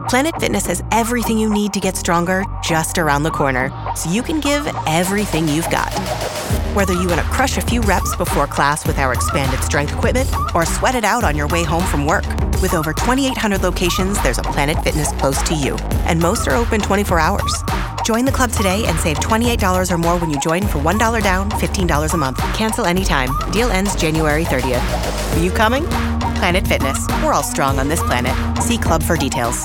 Planet Fitness has everything you need to get stronger just around the corner, so you can give everything you've got. Whether you want to crush a few reps before class with our expanded strength equipment or sweat it out on your way home from work, with over 2,800 locations, there's a Planet Fitness close to you, and most are open 24 hours. Join the club today and save $28 or more when you join for $1 down, $15 a month. Cancel anytime. Deal ends January 30th. Are you coming? Planet Fitness. We're all strong on this planet. See club for details.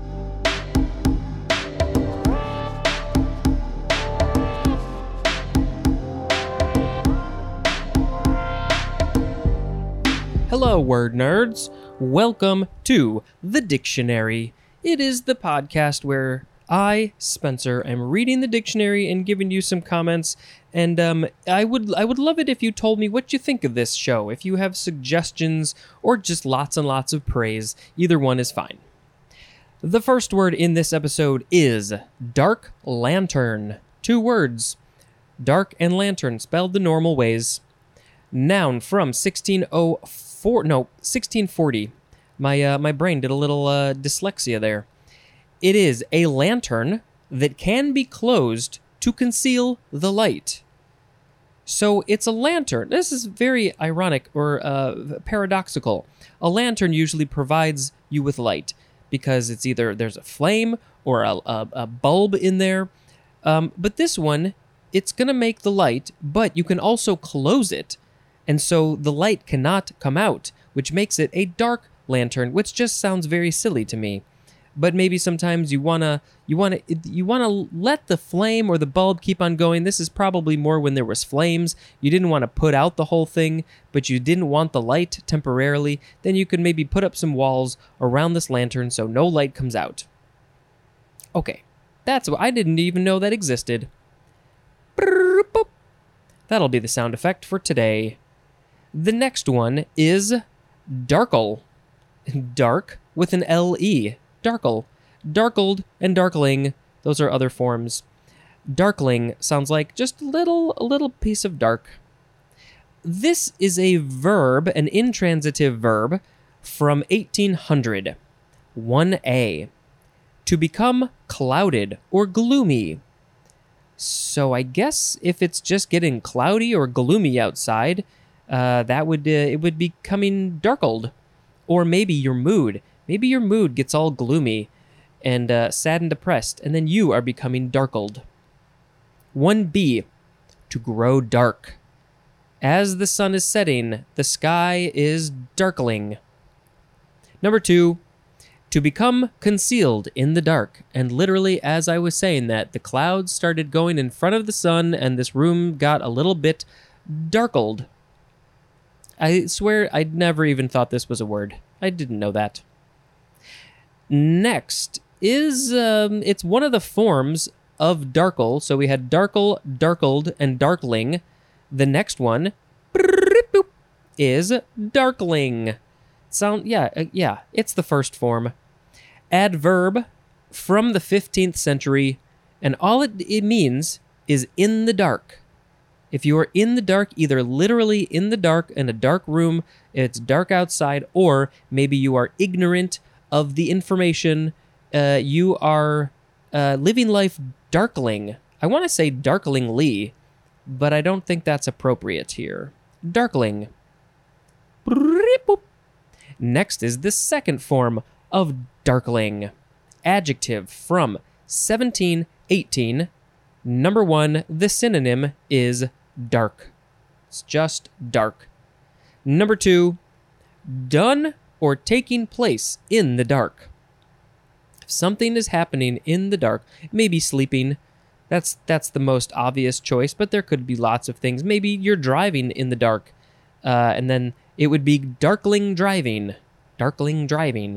Hello, word nerds. Welcome to The Dictionary. It is the podcast where I, Spencer, am reading the dictionary and giving you some comments, and I would love it if you told me what you think of this show. If you have suggestions or just lots and lots of praise, either one is fine. The first word in this episode is dark lantern. 2 words. Dark and lantern, spelled the normal ways. Noun from 1640. My brain did a little dyslexia there. It is a lantern that can be closed to conceal the light. So it's a lantern. This is very ironic or paradoxical. A lantern usually provides you with light because it's either there's a flame or a bulb in there. But this one, it's going to make the light, but you can also close it. And so the light cannot come out, which makes it a dark lantern, which just sounds very silly to me. But maybe sometimes you wanna let the flame or the bulb keep on going. This is probably more when there was flames. You didn't want to put out the whole thing, but you didn't want the light temporarily. Then you could maybe put up some walls around this lantern so no light comes out. Okay, that's what I didn't even know that existed. That'll be the sound effect for today. The next one is darkle. Dark with an L-E. Darkle. Darkled and darkling. Those are other forms. Darkling sounds like just a little piece of dark. This is a verb, an intransitive verb, from 1800. 1A. To become clouded or gloomy. So I guess if it's just getting cloudy or gloomy outside, it would be becoming darkled. Or maybe your mood. Maybe your mood gets all gloomy and sad and depressed, and then you are becoming darkled. 1B, to grow dark. As the sun is setting, the sky is darkling. Number 2, to become concealed in the dark. And literally, as I was saying that, the clouds started going in front of the sun, and this room got a little bit darkled. I swear I'd never even thought this was a word. I didn't know that. Next is, it's one of the forms of darkle. So we had darkle, darkled, and darkling. The next one is darkling. It's the first form. Adverb from the 15th century, and all it means is in the dark. If you are in the dark, either literally in the dark in a dark room, it's dark outside, or maybe you are ignorant of the information, you are living life darkling. I want to say darklingly, but I don't think that's appropriate here. Darkling. Next is the second form of darkling. Adjective from 1718. Number 1, the synonym is dark. It's just dark. Number 2, done or taking place in the dark. If something is happening in the dark, maybe sleeping, that's the most obvious choice, but there could be lots of things. Maybe you're driving in the dark, and then it would be darkling driving. Darkling driving.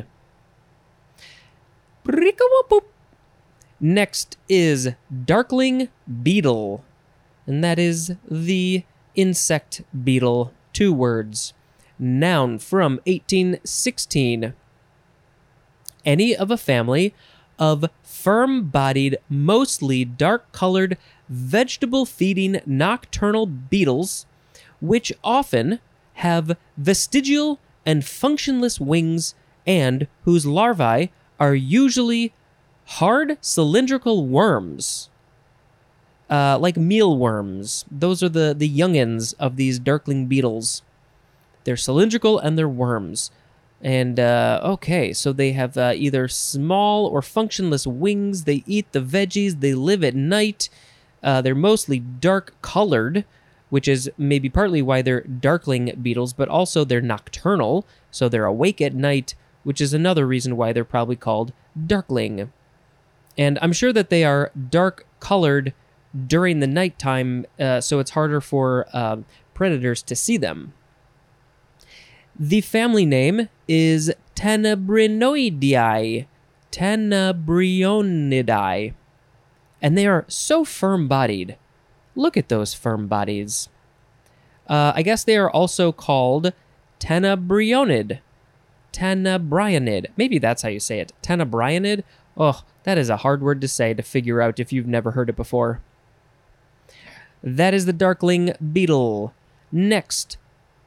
Next is darkling beetle, and that is the insect beetle. 2 words. Noun from 1816. Any of a family of firm-bodied, mostly dark-colored, vegetable-feeding nocturnal beetles, which often have vestigial and functionless wings and whose larvae are usually hard cylindrical worms, like mealworms. Those are the youngins of these darkling beetles. They're cylindrical and they're worms. And, okay, so they have either small or functionless wings. They eat the veggies. They live at night. They're mostly dark-colored, which is maybe partly why they're darkling beetles, but also they're nocturnal, so they're awake at night, which is another reason why they're probably called darkling. And I'm sure that they are dark-colored during the nighttime, so it's harder for predators to see them. The family name is Tenebrionidae. Tenebrionidae. And they are so firm-bodied. Look at those firm bodies. I guess they are also called Tenebrionid. Tenebrionid. Maybe that's how you say it. Tenebrionid? Oh, that is a hard word to say to figure out if you've never heard it before. That is the darkling beetle. Next.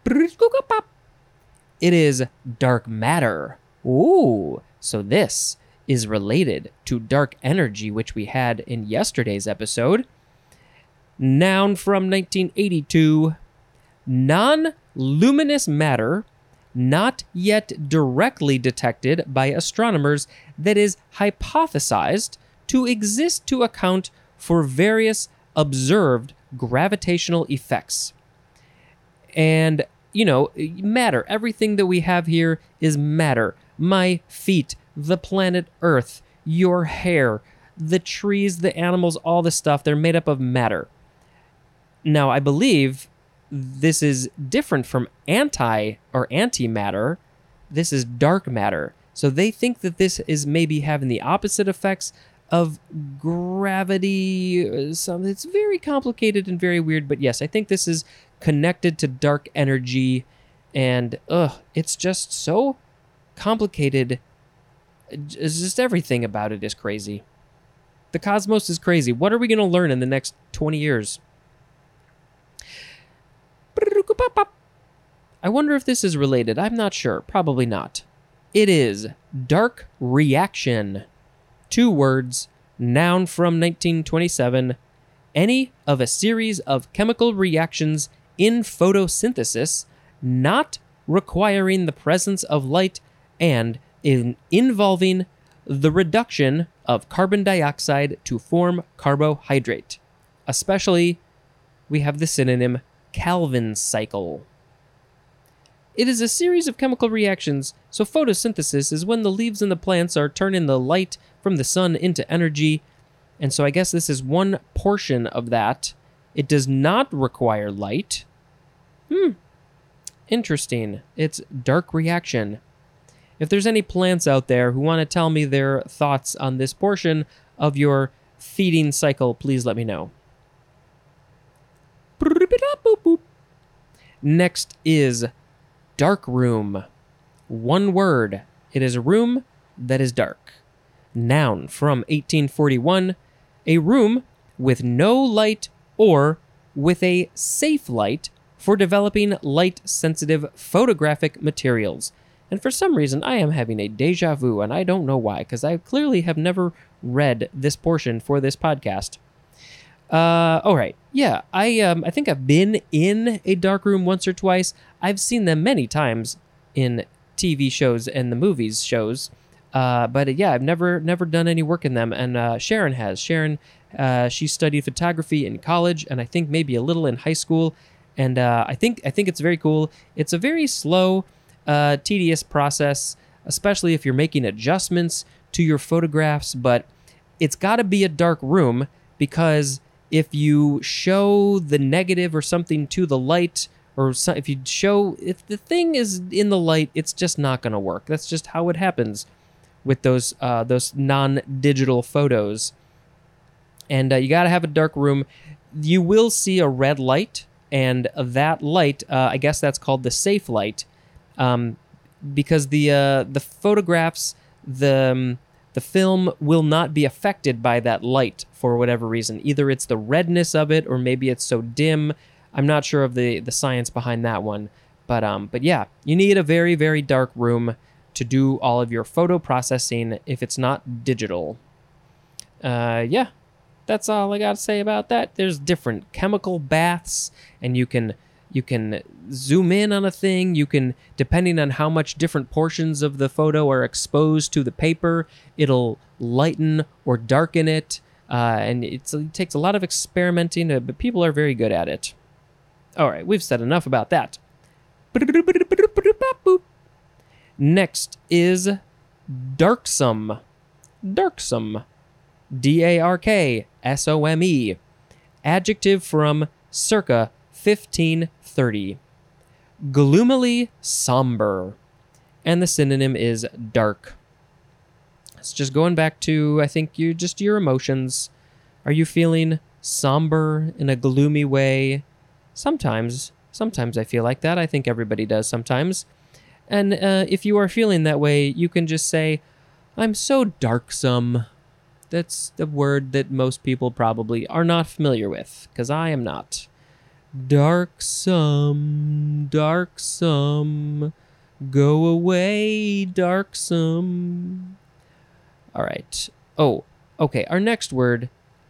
It is dark matter. Ooh, so this is related to dark energy, which we had in yesterday's episode. Noun from 1982. Non-luminous matter, not yet directly detected by astronomers, that is hypothesized to exist to account for various observed gravitational effects. And, you know, matter. Everything that we have here is matter. My feet, the planet Earth, your hair, the trees, the animals, all this stuff, they're made up of matter. Now, I believe this is different from antimatter. This is dark matter. So they think that this is maybe having the opposite effects of gravity. It's very complicated and very weird, but yes, I think this is connected to dark energy, and it's just so complicated. It's just everything about it is crazy. The cosmos is crazy. What are we going to learn in the next 20 years? I wonder if this is related. I'm not sure. Probably not. It is dark reaction. 2 words, noun from 1927. Any of a series of chemical reactions in photosynthesis not requiring the presence of light and involving the reduction of carbon dioxide to form carbohydrate. Especially, we have the synonym Calvin cycle. It is a series of chemical reactions, so photosynthesis is when the leaves in the plants are turning the light from the sun into energy, and so I guess this is one portion of that. It does not require light. Interesting. It's dark reaction. If there's any plants out there who want to tell me their thoughts on this portion of your feeding cycle, please let me know. Next is dark room. 1 word. It is a room that is dark. Noun from 1841. A room with no light or with a safe light for developing light-sensitive photographic materials. And for some reason, I am having a deja vu, and I don't know why, because I clearly have never read this portion for this podcast. All right. Yeah, I think I've been in a dark room once or twice. I've seen them many times in TV shows and the movies shows. But yeah, I've never done any work in them. And Sharon has. Sharon, she studied photography in college, and I think maybe a little in high school. And I think it's very cool. It's a very slow, tedious process, especially if you're making adjustments to your photographs. But it's got to be a dark room, because if you show the negative or something to the light, or if the thing is in the light, it's just not going to work. That's just how it happens with those non-digital photos. And you got to have a dark room. You will see a red light, and that light, I guess that's called the safe light, because the photographs, the film will not be affected by that light for whatever reason. Either it's the redness of it, or maybe it's so dim. I'm not sure of the science behind that one. But yeah, you need a very, very dark room. to do all of your photo processing if it's not digital. Yeah, that's all I got to say about that. There's different chemical baths, and you can zoom in on a thing. You can, depending on how much different portions of the photo are exposed to the paper, it'll lighten or darken it. And it takes a lot of experimenting, but people are very good at it. All right, we've said enough about that. Next is darksome. Darksome. D-A-R-K-S-O-M-E. Adjective from circa 1530. Gloomily somber. And the synonym is dark. It's just going back to, I think, your emotions. Are you feeling somber in a gloomy way? Sometimes I feel like that. I think everybody does sometimes. And if you are feeling that way, you can just say, I'm so darksome. That's the word that most people probably are not familiar with, because I am not. Darksome, darksome, go away, darksome. All right. Oh, okay. Our next word.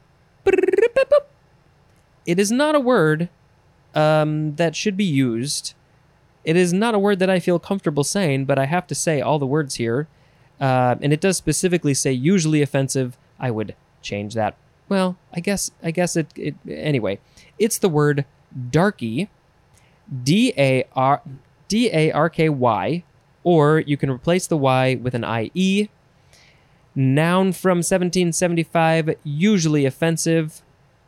It is not a word that should be used. It is not a word that I feel comfortable saying, but I have to say all the words here. And it does specifically say usually offensive. I would change that. Well, I guess it anyway. It's the word darky, D-A-R-K-Y, or you can replace the Y with an I-E. Noun from 1775, usually offensive.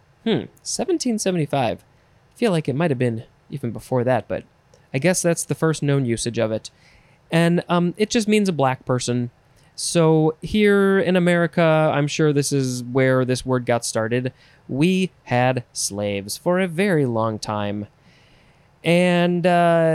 1775. I feel like it might have been even before that, but I guess that's the first known usage of it. And it just means a black person. So here in America, I'm sure this is where this word got started. We had slaves for a very long time. And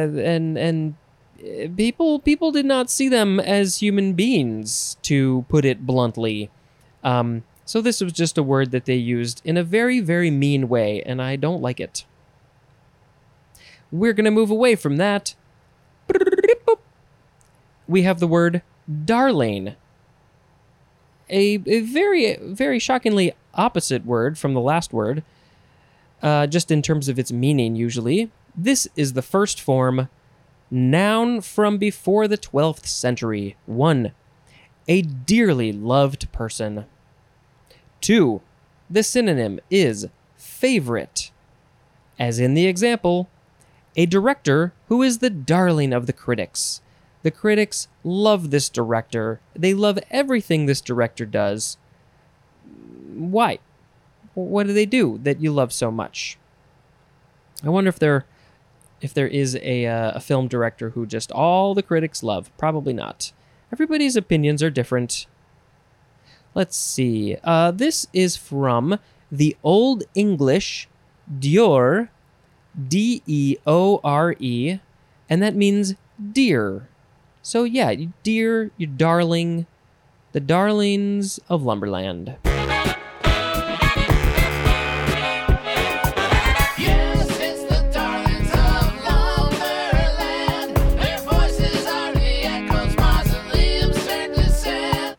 people did not see them as human beings, to put it bluntly. So this was just a word that they used in a very, very mean way, and I don't like it. We're going to move away from that. We have the word darling. A very, very shockingly opposite word from the last word, just in terms of its meaning, usually. This is the first form. Noun from before the 12th century. 1. A dearly loved person. 2. The synonym is favorite. As in the example, a director who is the darling of the critics. The critics love this director. They love everything this director does. Why? What do they do that you love so much? I wonder if there is a film director who just all the critics love. Probably not. Everybody's opinions are different. Let's see. This is from the Old English deor, D-E-O-R-E, and that means dear. So yeah, dear, you darling, the darlings of Lumberland. Yes, it's the darlings of Lumberland. Their voices are the echoes mausoleums certainly said.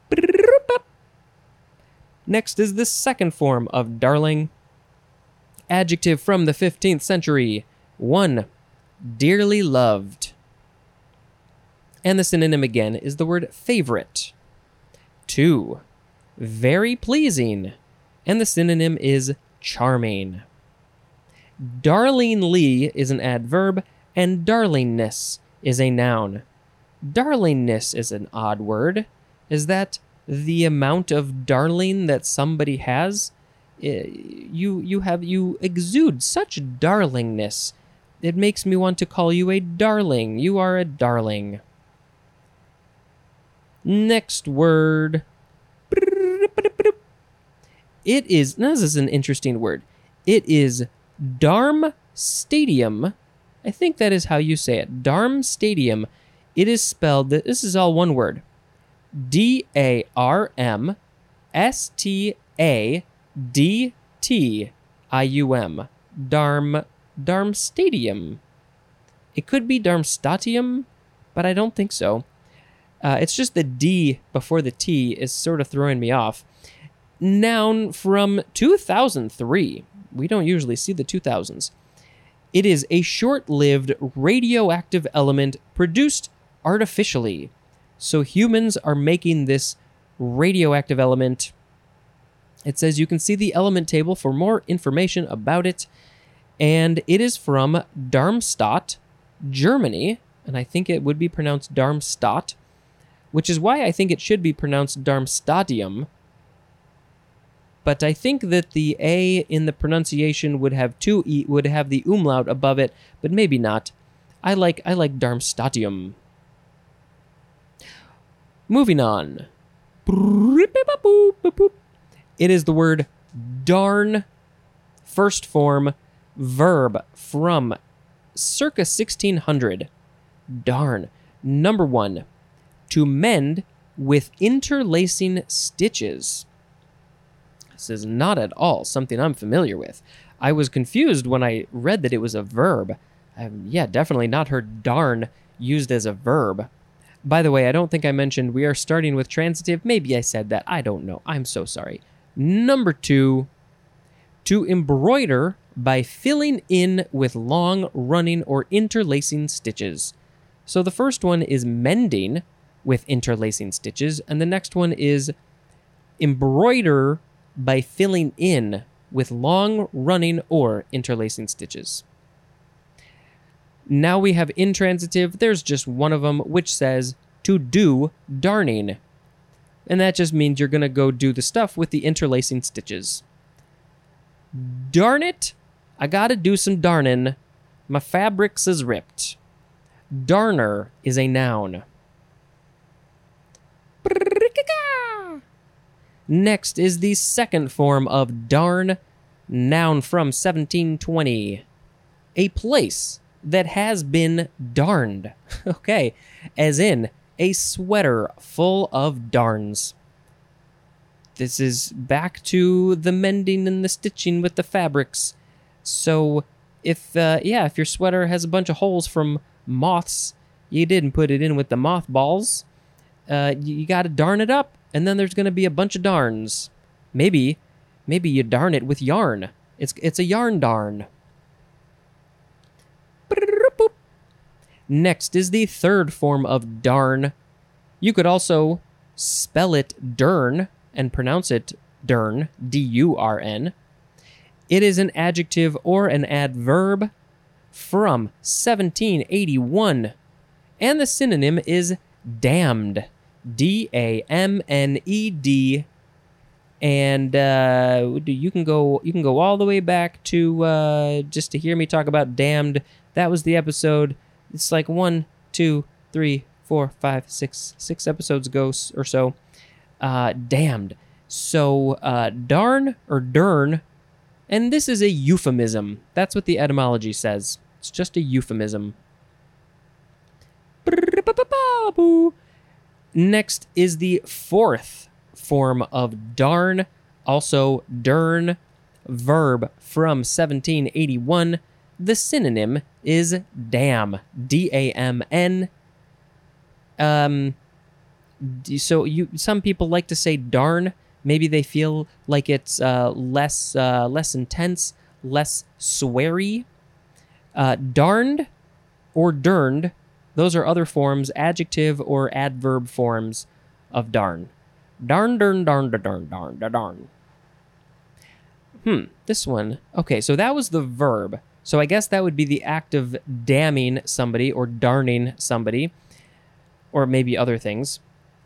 Next is the second form of darling. Adjective from the 15th century. 1. Dearly loved. And the synonym again is the word favorite. 2. Very pleasing. And the synonym is charming. Darlingly is an adverb, and darlingness is a noun. Darlingness is an odd word. Is that the amount of darling that somebody has? You exude such darlingness. It makes me want to call you a darling. You are a darling. Next word. It is, now this is an interesting word. It is Darmstadium. I think that is how you say it. Darmstadium. It is spelled, this is all one word. D-A-R-M-S-T-A-D-T-I-U-M. Darmstadium. It could be Darmstadium, but I don't think so. It's just the D before the T is sort of throwing me off. Noun from 2003. We don't usually see the 2000s. It is a short-lived radioactive element produced artificially. So humans are making this radioactive element. It says you can see the element table for more information about it. And it is from Darmstadt, Germany. And I think it would be pronounced Darmstadt, which is why I think it should be pronounced Darmstadium. But I think that the A in the pronunciation would have would have the umlaut above it, but maybe not. I like Darmstadium. Moving on. It is the word darn, first form, verb from circa 1600. Darn. Number 1. To mend with interlacing stitches. This is not at all something I'm familiar with. I was confused when I read that it was a verb. I've definitely not heard darn used as a verb. By the way, I don't think I mentioned we are starting with transitive. Maybe I said that. I don't know. I'm so sorry. Number 2. To embroider by filling in with long, running, or interlacing stitches. So the first one is mending with interlacing stitches, and the next one is embroider by filling in with long, running, or interlacing stitches. Now we have intransitive. There's just one of them, which says to do darning. And that just means you're going to go do the stuff with the interlacing stitches. Darn it, I got to do some darning. My fabrics is ripped. Darner is a noun. Next is the second form of darn, noun from 1720. A place that has been darned. Okay, as in a sweater full of darns. This is back to the mending and the stitching with the fabrics. So if your sweater has a bunch of holes from moths, you didn't put it in with the mothballs, you got to darn it up, and then there's going to be a bunch of darns. Maybe you darn it with yarn. It's a yarn darn. Next is the third form of darn. You could also spell it dern and pronounce it dern, D-U-R-N. It is an adjective or an adverb from 1781. And the synonym is damned, D-A-M-N-E-D. And you can go all the way back to just to hear me talk about damned. That was the episode. It's like 1, 2, 3, 4, 5, 6 episodes ago or so. Damned. So darn or dern, and this is a euphemism. That's what the etymology says. It's just a euphemism. Next is the fourth form of darn, also dern, verb from 1781. The synonym is damn, D-A-M-N. So some people like to say darn. Maybe they feel like it's less intense, less sweary. Darned or derned, those are other forms, adjective or adverb forms of darn. Darn, darn, darn, darn, darn, darn. This one. Okay, so that was the verb. So I guess that would be the act of damning somebody or darning somebody, or maybe other things.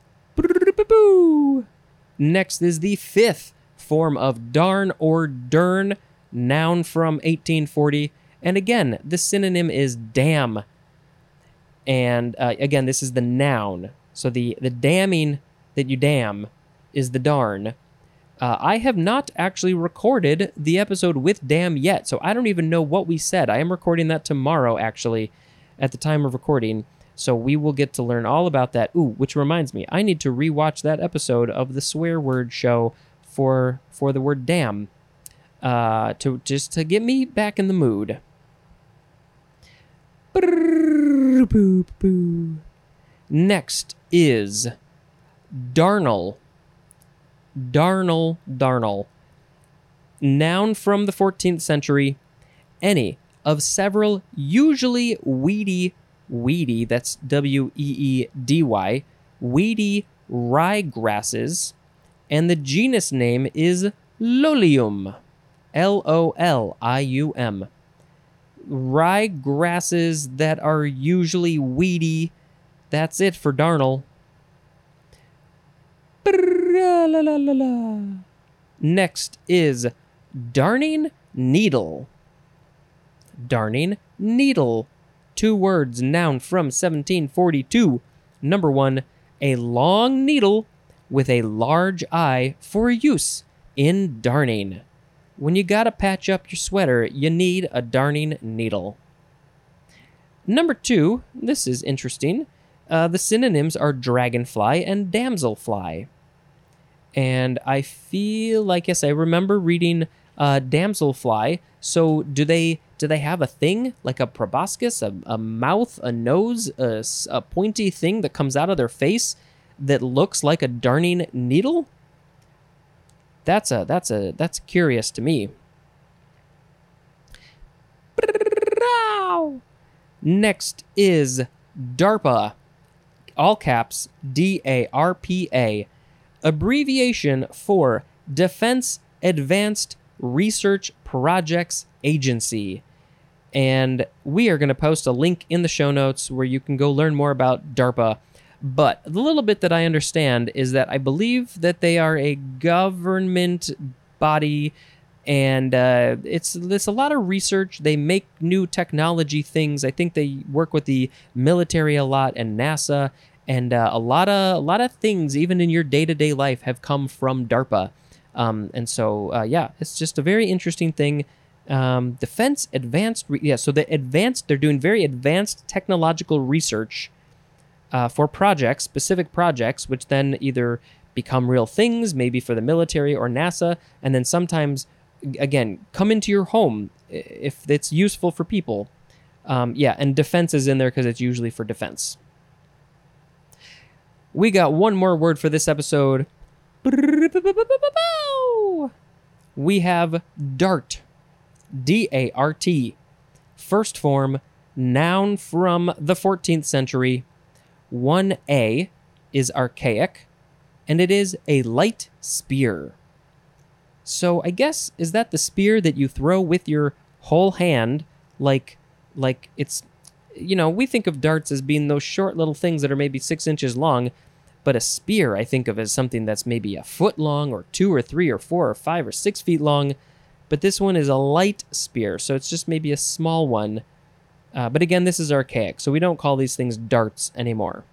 Next is the fifth form of darn or dern, noun from 1840. And again, the synonym is damn. And again, this is the noun. So the damning that you damn is the darn. I have not actually recorded the episode with damn yet, so I don't even know what we said. I am recording that tomorrow, actually, at the time of recording. So we will get to learn all about that. Ooh, which reminds me, I need to rewatch that episode of the Swear Word Show for the word damn, to get me back in the mood. Next is darnel. Darnel, darnel. Noun from the 14th century. Any of several usually weedy, that's W-E-E-D-Y, weedy ryegrasses, and the genus name is Lolium. L-O-L-I-U-M. Ryegrasses that are usually weedy. That's it for darnel. Next is darning needle. Darning needle. 2 words, noun from 1742. Number 1, a long needle with a large eye for use in darning. When you gotta patch up your sweater, you need a darning needle. Number 2, this is interesting. The synonyms are dragonfly and damselfly. And I feel like, yes, I remember reading damselfly. So do they have a thing like a proboscis, a mouth, a nose, a pointy thing that comes out of their face that looks like a darning needle? That's curious to me. Next is DARPA, all caps D-A-R-P-A, abbreviation for Defense Advanced Research Projects Agency. And we are going to post a link in the show notes where you can go learn more about DARPA. But the little bit that I understand is that I believe that they are a government body, and it's a lot of research. They make new technology things. I think they work with the military a lot and NASA, and a lot of things, even in your day-to-day life, have come from DARPA. And so, it's just a very interesting thing. Defense Advanced, so they're doing very advanced technological research for projects, specific projects, which then either become real things, maybe for the military or NASA, and then sometimes, again, come into your home if it's useful for people. And defense is in there because it's usually for defense. We got one more word for this episode. We have DART. D-A-R-T. First form, noun from the 14th century. 1A is archaic, and it is a light spear. So I guess, is that the spear that you throw with your whole hand, like it's, we think of darts as being those short little things that are maybe 6 inches long, but a spear I think of as something that's maybe a foot long, or 2 or 3 or 4 or 5 or 6 feet long. But this one is a light spear, so it's just maybe a small one. But again, this is archaic, so we don't call these things darts anymore.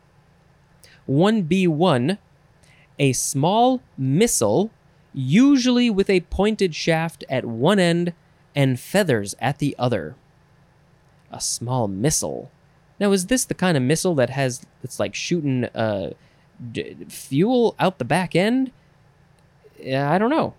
1B1, a small missile, usually with a pointed shaft at one end and feathers at the other. A small missile. Now, is this the kind of missile that it's like shooting fuel out the back end? I don't know.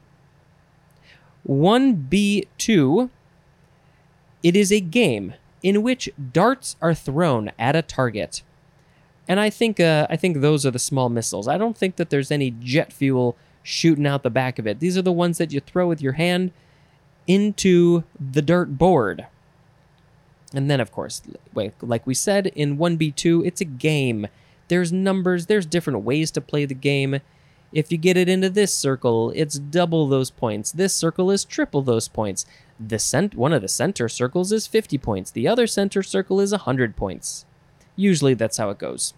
1B2, it is a game in which darts are thrown at a target. And I think those are the small missiles. I don't think that there's any jet fuel shooting out the back of it. These are the ones that you throw with your hand into the dirt board. And then, of course, like we said, in 1B2, it's a game. There's numbers, there's different ways to play the game. If you get it into this circle, it's double those points. This circle is triple those points. One of the center circles is 50 points. The other center circle is 100 points. Usually that's how it goes.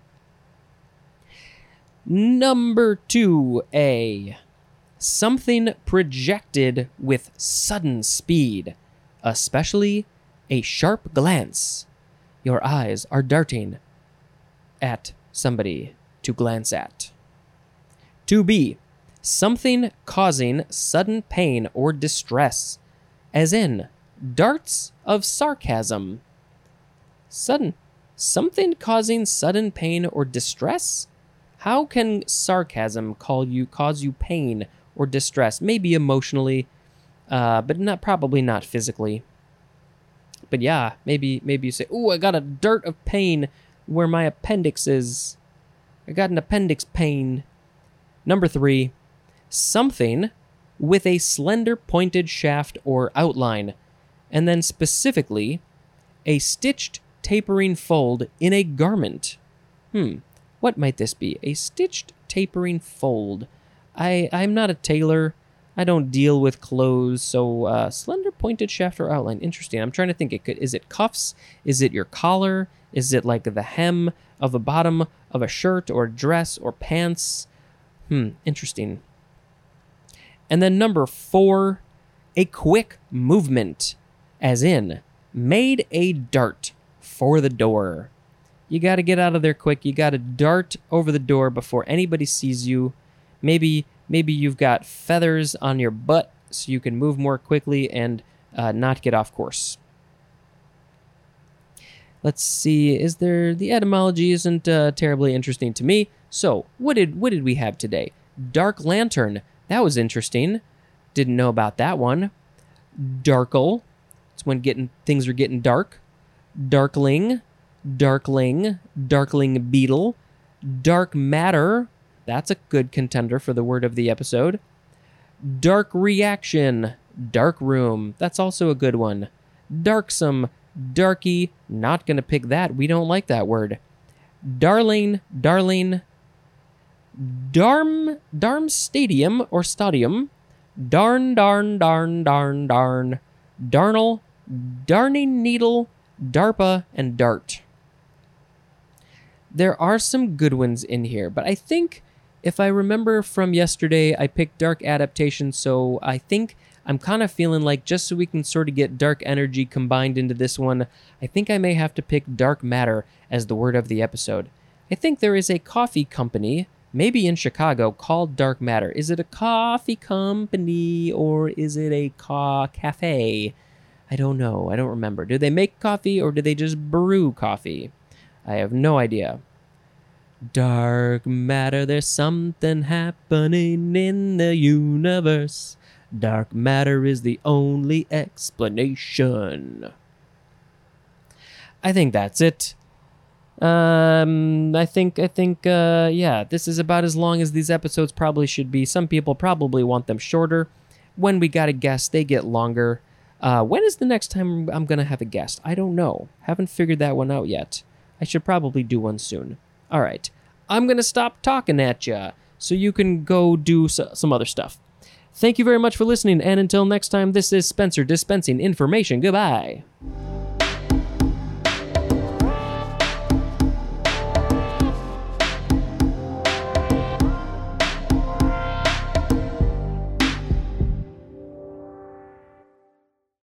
Number 2A. Something projected with sudden speed, especially a sharp glance. Your eyes are darting at somebody to glance at. 2B. Something causing sudden pain or distress, as in darts of sarcasm. Something causing sudden pain or distress? How can sarcasm cause you pain or distress? Maybe emotionally, but probably not physically. But yeah, maybe you say, "Ooh, I got a dart of pain where my appendix is." I got an appendix pain. Number 3, something with a slender pointed shaft or outline, and then specifically a stitched tapering fold in a garment. What might this be? A stitched tapering fold. I'm not a tailor. I don't deal with clothes, so slender pointed shaft or outline. Interesting. I'm trying to think. Is it cuffs? Is it your collar? Is it like the hem of the bottom of a shirt or dress or pants? Interesting. And then number 4, a quick movement, as in made a dart for the door. You got to get out of there quick. You got to dart over the door before anybody sees you. Maybe you've got feathers on your butt so you can move more quickly and not get off course. Let's see. The etymology isn't terribly interesting to me. So what did we have today? Dark lantern. That was interesting. Didn't know about that one. Darkle. It's when things are getting dark. Darkling. Darkling beetle. Dark matter. That's a good contender for the word of the episode. Dark reaction. Dark room. That's also a good one. Darksome. Darky. Not going to pick that. We don't like that word. Darling. Darm stadium or stadium. Darn. Darnel. Darning needle. DARPA and dart. There are some good ones in here, but I think if I remember from yesterday, I picked dark adaptation, so I think I'm kind of feeling like just so we can sort of get dark energy combined into this one, I think I may have to pick dark matter as the word of the episode. I think there is a coffee company, maybe in Chicago, called Dark Matter. Is it a coffee company or is it a cafe? I don't know. I don't remember. Do they make coffee or do they just brew coffee? I have no idea. Dark matter, there's something happening in the universe. Dark matter is the only explanation. I think that's it. I think, this is about as long as these episodes probably should be. Some people probably want them shorter. When we got a guest, they get longer. When is the next time I'm going to have a guest? I don't know. Haven't figured that one out yet. I should probably do one soon. All right. I'm going to stop talking at ya so you can go do some other stuff. Thank you very much for listening, and until next time, this is Spencer dispensing information. Goodbye.